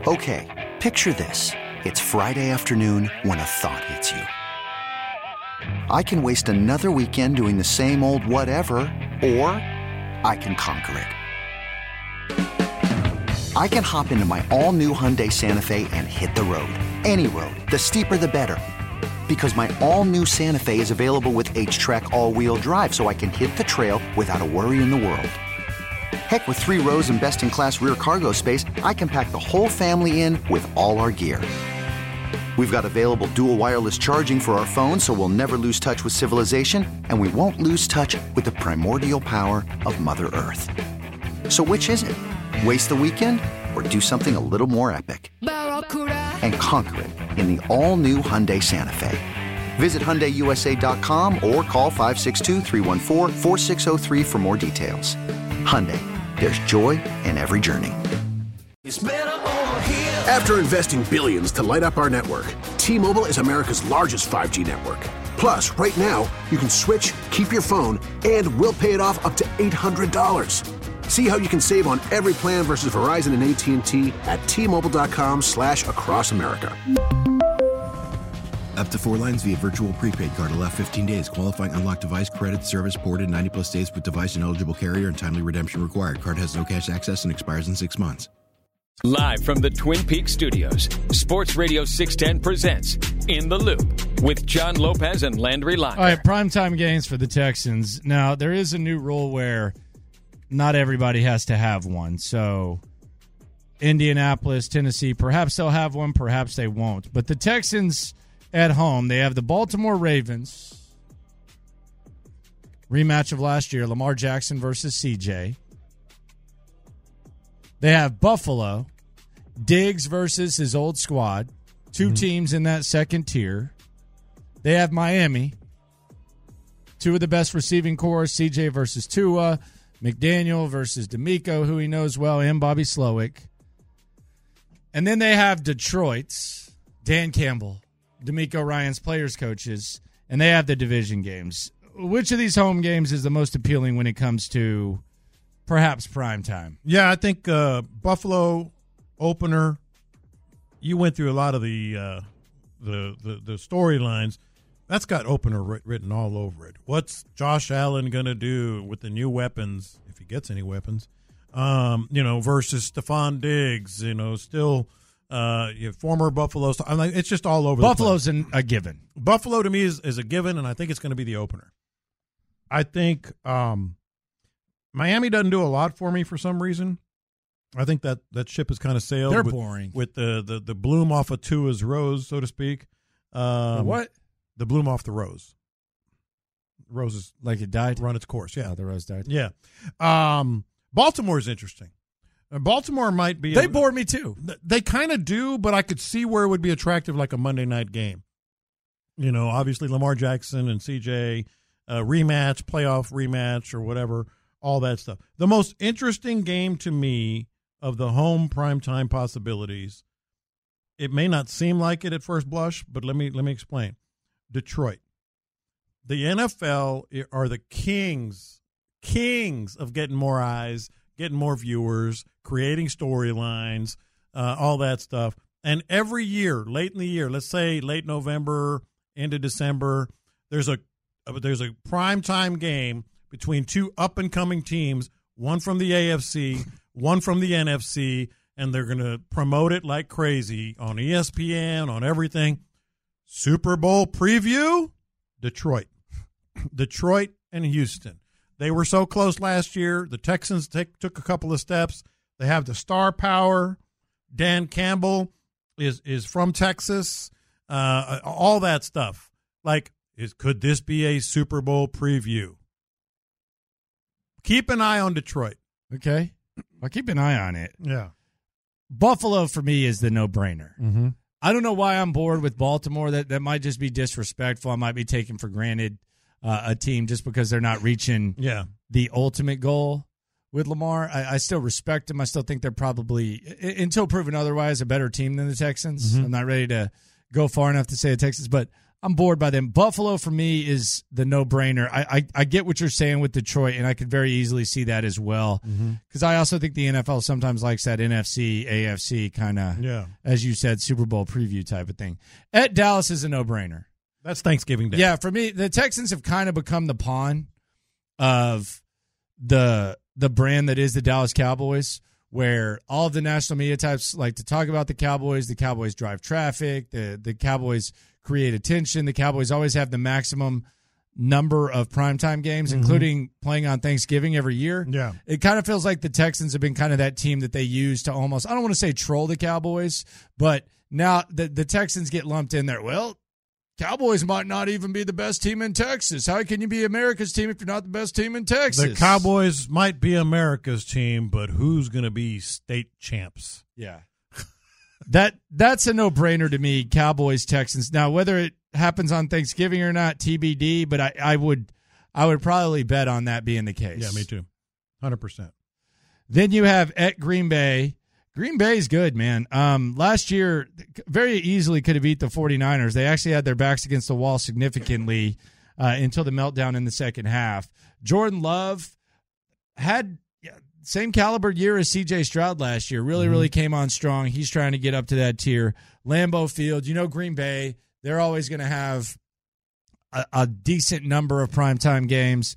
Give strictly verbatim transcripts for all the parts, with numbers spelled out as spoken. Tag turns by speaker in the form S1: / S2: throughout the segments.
S1: Okay, picture this. It's Friday afternoon when a thought hits you. I can waste another weekend doing the same old whatever, or I can conquer it. I can hop into my all-new Hyundai Santa Fe and hit the road. Any road. The steeper, the better. Because my all-new Santa Fe is available with H-Track all-wheel drive, so I can hit the trail without a worry in the world. Heck, with three rows and best-in-class rear cargo space, I can pack the whole family in with all our gear. We've got available dual wireless charging for our phones, so we'll never lose touch with civilization, and we won't lose touch with the primordial power of Mother Earth. So which is it? Waste the weekend or do something a little more epic? And conquer it in the all-new Hyundai Santa Fe. Visit Hyundai U S A dot com or call five six two, three one four, four six zero three for more details. Hyundai, there's joy in every journey.
S2: It's better over here. After investing billions to light up our network, T-Mobile is America's largest five G network. Plus, right now, you can switch, keep your phone, and we'll pay it off up to eight hundred dollars. See how you can save on every plan versus Verizon and A T and T at T-Mobile.com slash across America.
S3: Up to four lines via virtual prepaid card. Allow fifteen days. Qualifying unlocked device credit service ported ninety plus days with device and eligible carrier and timely redemption required. Card has no cash access and expires in six months.
S4: Live from the Twin Peaks studios, Sports Radio six ten presents In the Loop with John Lopez and Landry Locker.
S5: All right, primetime games for the Texans. Now, there is a new rule where not everybody has to have one. So, Indianapolis, Tennessee, perhaps they'll have one, perhaps they won't. But the Texans at home, they have the Baltimore Ravens. Rematch of last year, Lamar Jackson versus C J. They have Buffalo, Diggs versus his old squad. Two mm-hmm. teams in that second tier. They have Miami. Two of the best receiving corps, C J versus Tua. McDaniel versus D'Amico, who he knows well, and Bobby Slowick. And then they have Detroit's Dan Campbell, D'Amico Ryan's players coaches, and they have the division games. Which of these home games is the most appealing when it comes to perhaps prime time?
S6: Yeah, I think uh, Buffalo opener. You went through a lot of the uh, the the, the storylines. That's got opener written all over it. What's Josh Allen going to do with the new weapons, if he gets any weapons, um, you know, versus Stephon Diggs, you know, still uh, you know, former Buffalo. I'm like, it's just all over
S5: Buffalo's
S6: the place.
S5: Buffalo's a given.
S6: Buffalo, to me, is, is a given, and I think it's going to be the opener. I think um, Miami doesn't do a lot for me for some reason. I think that, that ship has kind of sailed.
S5: They're
S6: with,
S5: boring.
S6: With the, the, the bloom off of Tua's rose, so to speak. Um,
S5: what?
S6: The bloom off the rose. Rose is
S5: like it died?
S6: Run its course, yeah.
S5: Oh, the rose died.
S6: Yeah. Um, Baltimore is interesting. Uh, Baltimore might be.
S5: They
S6: a,
S5: bored me too.
S6: They kind of do, but I could see where it would be attractive, like a Monday night game. You know, obviously Lamar Jackson and C J, uh, rematch, playoff rematch, or whatever, all that stuff. The most interesting game to me of the home primetime possibilities, it may not seem like it at first blush, but let me let me explain. Detroit. The N F L are the kings, kings of getting more eyes, getting more viewers, creating storylines, uh, all that stuff. And every year, late in the year, let's say late November into December, there's a there's a primetime game between two up-and-coming teams, one from the A F C, one from the N F C, and they're going to promote it like crazy on E S P N, on everything. Super Bowl preview, Detroit. Detroit and Houston. They were so close last year. The Texans take, took a couple of steps. They have the star power. Dan Campbell is is from Texas. Uh, all that stuff. Like, is could this be a Super Bowl preview? Keep an eye on Detroit.
S5: Okay. I'll keep an eye on it.
S6: Yeah.
S5: Buffalo, for me, is the no-brainer.
S6: Mm-hmm.
S5: I don't know why I'm bored with Baltimore. That that might just be disrespectful. I might be taking for granted uh, a team just because they're not reaching
S6: yeah.
S5: the ultimate goal with Lamar. I, I still respect them. I still think they're probably, until proven otherwise, a better team than the Texans.
S6: Mm-hmm.
S5: I'm not ready to go far enough to say the Texans, but I'm bored by them. Buffalo for me is the no-brainer. I, I, I get what you're saying with Detroit, and I could very easily see that as well. Because mm-hmm. I also think the N F L sometimes likes that N F C, A F C kind of,
S6: yeah.
S5: as you said, Super Bowl preview type of thing. At Dallas is a no-brainer.
S6: That's Thanksgiving Day.
S5: Yeah, for me, the Texans have kind of become the pawn of the the brand that is the Dallas Cowboys, where all of the national media types like to talk about the Cowboys. The Cowboys drive traffic. The, the Cowboys create attention. The Cowboys always have the maximum number of primetime games, mm-hmm. including playing on Thanksgiving every year.
S6: Yeah.
S5: It kind of feels like the Texans have been kind of that team that they use to almost, I don't want to say troll the Cowboys, but now the, the Texans get lumped in there. Well, Cowboys might not even be the best team in Texas. How can you be America's team if you're not the best team in Texas?
S6: The Cowboys might be America's team, but who's going to be state champs?
S5: Yeah. that That's a no-brainer to me, Cowboys, Texans. Now, whether it happens on Thanksgiving or not, T B D, but I, I would I would probably bet on that being the case.
S6: Yeah, me too. one hundred percent.
S5: Then you have at Green Bay. Green Bay's good, man. Um, last year, very easily could have beat the 49ers. They actually had their backs against the wall significantly uh, until the meltdown in the second half. Jordan Love had same caliber year as C J Stroud last year. Really, mm-hmm. really came on strong. He's trying to get up to that tier. Lambeau Field, you know Green Bay, they're always going to have a, a decent number of primetime games.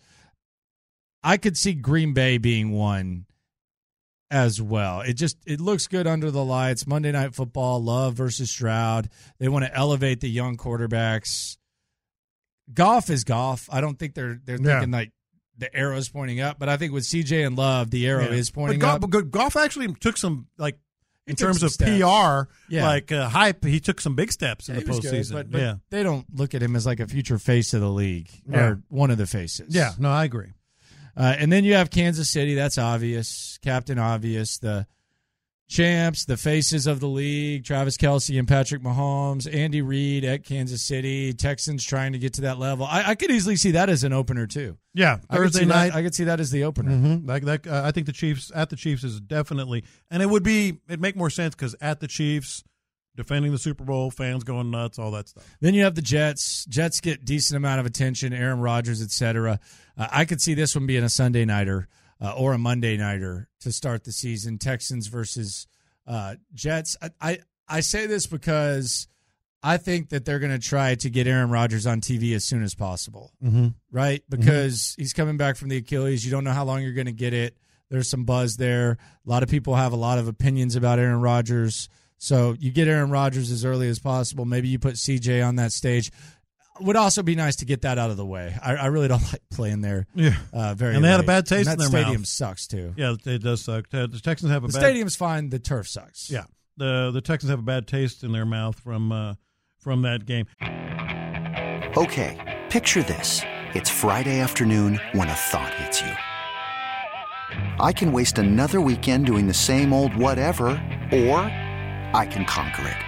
S5: I could see Green Bay being one as well. It just it looks good under the lights. Monday Night Football, Love versus Stroud. They want to elevate the young quarterbacks. Goff is Goff. I don't think they're they're
S6: yeah.
S5: thinking like the arrow's pointing up, but I think with C J and Love, the arrow yeah. is pointing
S6: but Goff,
S5: up.
S6: But Goff actually took some like in
S5: he
S6: terms of
S5: steps.
S6: P R,
S5: yeah.
S6: like uh, hype. He took some big steps in
S5: yeah,
S6: the postseason.
S5: Good, but, but
S6: yeah,
S5: they don't look at him as like a future face of the league
S6: yeah.
S5: or one of the faces.
S6: Yeah, no, I agree.
S5: Uh, and then you have Kansas City. That's obvious. Captain Obvious. The champs, the faces of the league, Travis Kelce and Patrick Mahomes, Andy Reid at Kansas City, Texans trying to get to that level. I, I could easily see that as an opener too.
S6: Yeah, Thursday
S5: I
S6: night.
S5: That, I could see that as the opener.
S6: Mm-hmm. Like that, uh, I think the Chiefs at the Chiefs is definitely, and it would be it'd make more sense because at the Chiefs, defending the Super Bowl, fans going nuts, all that stuff.
S5: Then you have the Jets. Jets get decent amount of attention. Aaron Rodgers, et cetera. Uh, I could see this one being a Sunday nighter. Uh, or a Monday nighter to start the season. Texans versus uh, Jets. I, I I say this because I think that they're going to try to get Aaron Rodgers on T V as soon as possible,
S6: mm-hmm.
S5: right? Because mm-hmm. he's coming back from the Achilles. You don't know how long you're going to get it. There's some buzz there. A lot of people have a lot of opinions about Aaron Rodgers. So you get Aaron Rodgers as early as possible. Maybe you put C J on that stage. Would also be nice to get that out of the way. I, I really don't like playing there.
S6: Yeah,
S5: uh, very.
S6: And they
S5: late.
S6: had a bad taste
S5: and
S6: in
S5: that
S6: their
S5: stadium
S6: mouth.
S5: Sucks too.
S6: Yeah, it does suck. The Texans have a
S5: the
S6: bad.
S5: stadium's fine. The turf sucks.
S6: Yeah, the the Texans have a bad taste in their mouth from uh, from that game.
S1: Okay, picture this: it's Friday afternoon when a thought hits you. I can waste another weekend doing the same old whatever, or I can conquer it.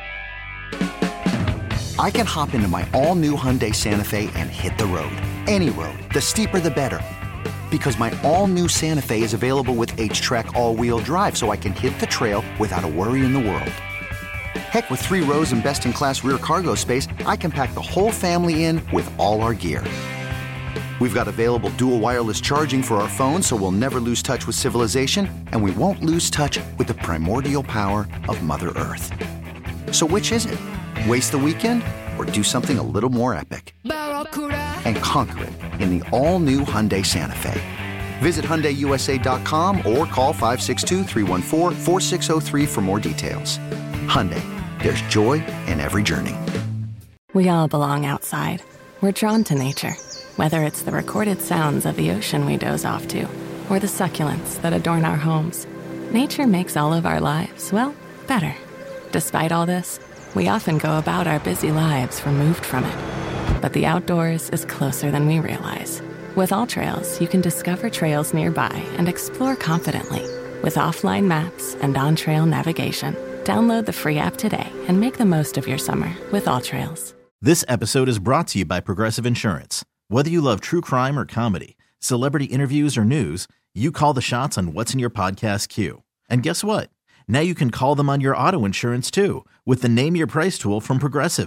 S1: I can hop into my all-new Hyundai Santa Fe and hit the road. Any road. The steeper, the better. Because my all-new Santa Fe is available with H-Track all-wheel drive, so I can hit the trail without a worry in the world. Heck, with three rows and best-in-class rear cargo space, I can pack the whole family in with all our gear. We've got available dual wireless charging for our phones, so we'll never lose touch with civilization, and we won't lose touch with the primordial power of Mother Earth. So which is it? Waste the weekend or do something a little more epic? And conquer it in the all-new Hyundai Santa Fe. Visit Hyundai U S A dot com or call five six two, three one four, four six zero three for more details. Hyundai, there's joy in every journey.
S7: We all belong outside. We're drawn to nature, whether it's the recorded sounds of the ocean we doze off to or the succulents that adorn our homes. Nature makes all of our lives, well, better. Despite all this, we often go about our busy lives removed from it. But the outdoors is closer than we realize. With AllTrails, you can discover trails nearby and explore confidently. With offline maps and on-trail navigation, download the free app today and make the most of your summer with AllTrails.
S8: This episode is brought to you by Progressive Insurance. Whether you love true crime or comedy, celebrity interviews or news, you call the shots on what's in your podcast queue. And guess what? Now you can call them on your auto insurance too with the Name Your Price tool from Progressive.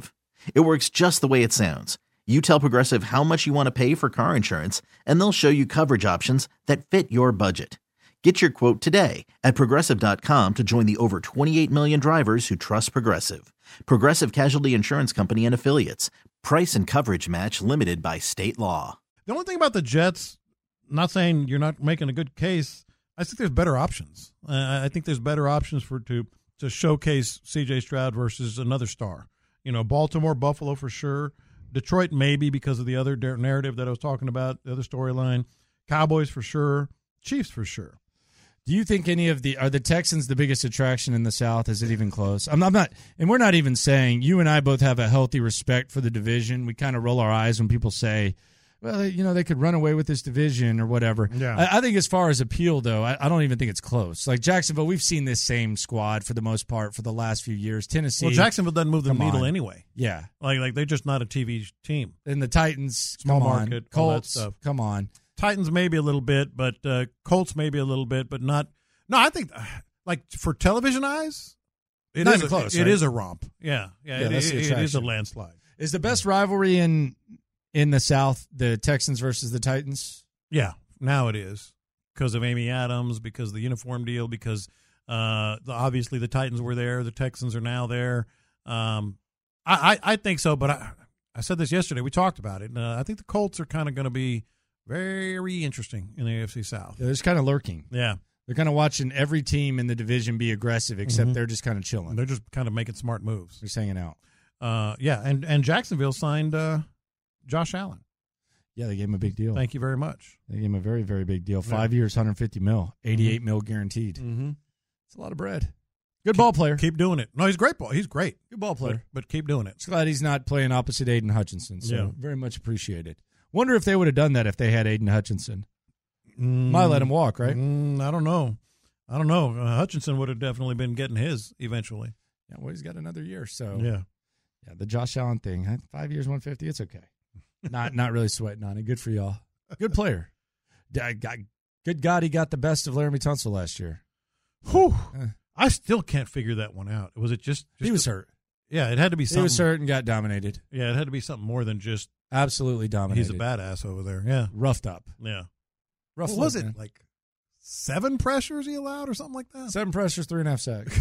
S8: It works just the way it sounds. You tell Progressive how much you want to pay for car insurance, and they'll show you coverage options that fit your budget. Get your quote today at Progressive dot com to join the over twenty-eight million drivers who trust Progressive. Progressive Casualty Insurance Company and Affiliates. Price and coverage match limited by state law.
S6: The only thing about the Jets, not saying you're not making a good case, I think there's better options. Uh, I think there's better options for to to showcase C J Stroud versus another star. You know, Baltimore, Buffalo for sure. Detroit maybe because of the other narrative that I was talking about, the other storyline. Cowboys for sure. Chiefs for sure.
S5: Do you think any of the are the Texans the biggest attraction in the South? Is it even close? I'm not, I'm not, and we're not even saying you and I both have a healthy respect for the division. We kind of roll our eyes when people say, well, you know, they could run away with this division or whatever.
S6: Yeah.
S5: I, I think as far as appeal, though, I, I don't even think it's close. Like Jacksonville, we've seen this same squad for the most part for the last few years. Tennessee.
S6: Well, Jacksonville doesn't move the needle
S5: on.
S6: anyway.
S5: Yeah.
S6: Like, like they're just not a T V team.
S5: And the Titans,
S6: Small
S5: come
S6: market,
S5: on.
S6: all that
S5: Colts,
S6: stuff.
S5: come on.
S6: Titans maybe a little bit, but uh, Colts maybe a little bit, but not. No, I think, uh, like, for television eyes, it
S5: Not
S6: is
S5: even
S6: a,
S5: close,
S6: It
S5: right?
S6: is a romp. Yeah. Yeah,
S5: Yeah,
S6: it,
S5: that's the
S6: it, it is a
S5: attraction.
S6: landslide.
S5: Is the best rivalry in in the South the Texans versus the Titans?
S6: Yeah, now it is because of Amy Adams, because of the uniform deal, because uh, the, obviously the Titans were there, the Texans are now there. Um, I, I, I think so, but I, I said this yesterday. We talked about it. Uh, I think the Colts are kind of going to be very interesting in the A F C South.
S5: Yeah, they're just kind of lurking.
S6: Yeah.
S5: They're kind of watching every team in the division be aggressive, except
S6: Mhm.
S5: they're just kind of chilling.
S6: They're just kind of making smart moves.
S5: They're just hanging out.
S6: Uh, yeah, and, and Jacksonville signed uh, Josh Allen.
S5: Yeah, they gave him a big deal.
S6: Thank you very much.
S5: They gave him a very, very big deal.
S6: Yeah.
S5: Five years, one hundred fifty mil, eighty-eight mil guaranteed.
S6: Mm-hmm.
S5: It's a lot of bread. Good ball player.
S6: Keep doing it. No, he's a great ball. He's great.
S5: Good ball player.
S6: But, but keep doing it.
S5: Just glad he's not playing opposite Aiden Hutchinson. So
S6: Yeah.
S5: very much appreciated. Wonder if they would have done that if they had Aiden Hutchinson.
S6: Mm,
S5: Might let him walk, right?
S6: Mm, I don't know. I don't know. Uh, Hutchinson would have definitely been getting his eventually.
S5: Yeah, well, he's got another year. So
S6: Yeah.
S5: yeah, the Josh Allen thing, huh? five years, one hundred fifty. It's okay. Not not really sweating on it. Good for y'all. Good player. I got, good God, he got the best of Laramie Tunsil last year.
S6: Whew.
S5: Uh,
S6: I still can't figure that one out. Was it just? just
S5: he was
S6: a-
S5: hurt.
S6: Yeah, it had to be something.
S5: He was hurt and got dominated.
S6: Yeah, it had to be something more than just
S5: Absolutely dominated.
S6: he's a badass over there. Yeah.
S5: Roughed up.
S6: Yeah.
S5: Rough
S6: What was
S5: look,
S6: it?
S5: man.
S6: Like seven pressures he allowed or something like that?
S5: Seven pressures, three and a half sacks.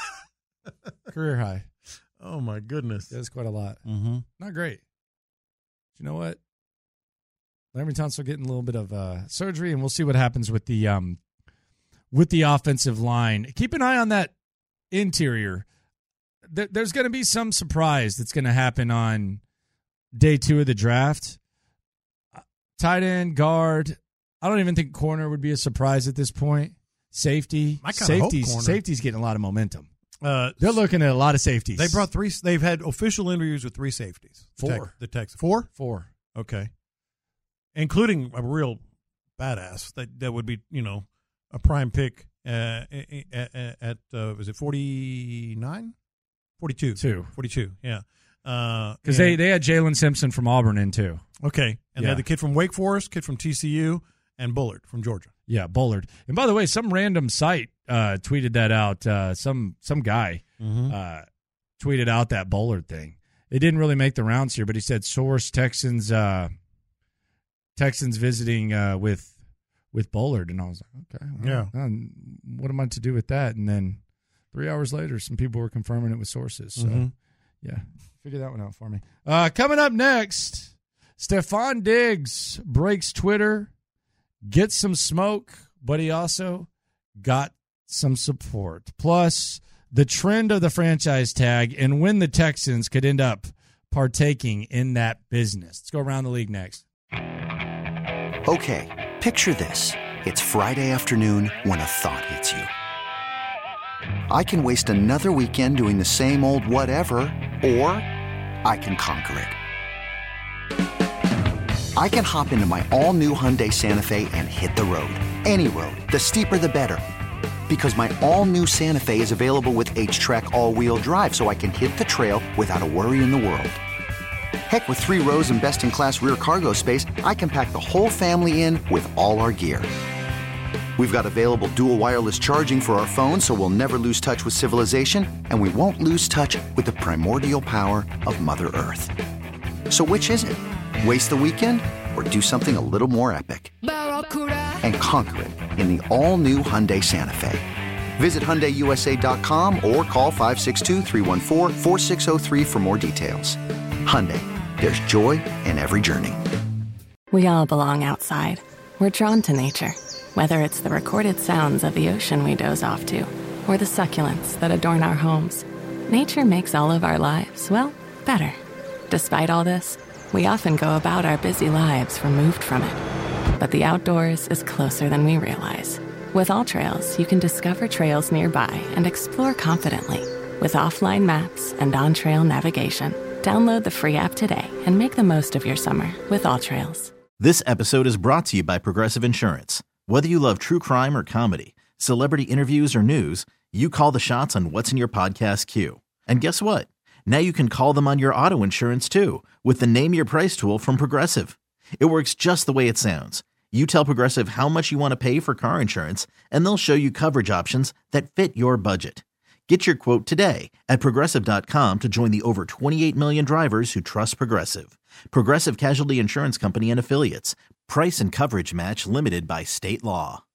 S5: Career high.
S6: Oh, my goodness.
S5: That's quite a lot.
S6: Mm-hmm.
S5: Not great. But you know what? Laramie Tunsil getting a little bit of uh, surgery, and we'll see what happens with the um, with the offensive line. Keep an eye on that interior. There, there's going to be some surprise that's going to happen on day two of the draft. Tight end, guard. I don't even think corner would be a surprise at this point. Safety,
S6: I kinda hope
S5: safety's
S6: corner.
S5: safety's getting a lot of momentum.
S6: Uh,
S5: They're looking at a lot of safeties.
S6: They brought three. They've had official interviews with three safeties. The
S5: Four.
S6: Tex- the Texans. Four?
S5: four.
S6: Okay. Including a real badass that, that would be, you know, a prime pick uh, at, at uh, was it forty-nine? forty-two.
S5: Two.
S6: forty-two, yeah. Because
S5: Because they, they had Jalen Simpson from Auburn in too.
S6: Okay. And they
S5: Yeah.
S6: had the kid from Wake Forest, kid from T C U, and Bullard from Georgia.
S5: Yeah, Bullard. And by the way, some random site uh, tweeted that out. Uh, some some guy
S6: Mm-hmm.
S5: uh, tweeted out that Bullard thing. It didn't really make the rounds here, but he said source Texans uh, Texans visiting uh, with with Bullard, and I was like, okay, well,
S6: Yeah.
S5: um, what am I to do with that? And then three hours later, some people were confirming it with sources. So
S6: Mhm.
S5: yeah, figure that one out for me. Uh, coming up next, Stephon Diggs breaks Twitter, gets some smoke, but he also got some support. Plus, the trend of the franchise tag and when the Texans could end up partaking in that business. Let's go around the league next.
S1: Okay, picture this. It's Friday afternoon when a thought hits you. I can waste another weekend doing the same old whatever, or I can conquer it. I can hop into my all-new Hyundai Santa Fe and hit the road. Any road. The steeper, the better. Because my all-new Santa Fe is available with H-Track all-wheel drive, so I can hit the trail without a worry in the world. Heck, with three rows and best-in-class rear cargo space, I can pack the whole family in with all our gear. We've got available dual wireless charging for our phones, so we'll never lose touch with civilization, and we won't lose touch with the primordial power of Mother Earth. So which is it? Waste the weekend or do something a little more epic and conquer it in the all-new Hyundai Santa Fe? Visit Hyundai U S A dot com or call five six two, three one four, four six zero three for more details. Hyundai, there's joy in every journey.
S7: We all belong outside. We're drawn to nature, whether it's the recorded sounds of the ocean we doze off to or the succulents that adorn our homes. Nature makes all of our lives, well, better. Despite all this, we often go about our busy lives removed from it. But the outdoors is closer than we realize. With AllTrails, you can discover trails nearby and explore confidently. With offline maps and on-trail navigation, download the free app today and make the most of your summer with AllTrails.
S8: This episode is brought to you by Progressive Insurance. Whether you love true crime or comedy, celebrity interviews or news, you call the shots on what's in your podcast queue. And guess what? Now you can call them on your auto insurance too with the Name Your Price tool from Progressive. It works just the way it sounds. You tell Progressive how much you want to pay for car insurance, and they'll show you coverage options that fit your budget. Get your quote today at Progressive dot com to join the over twenty-eight million drivers who trust Progressive. Progressive Casualty Insurance Company and Affiliates. Price and coverage match limited by state law.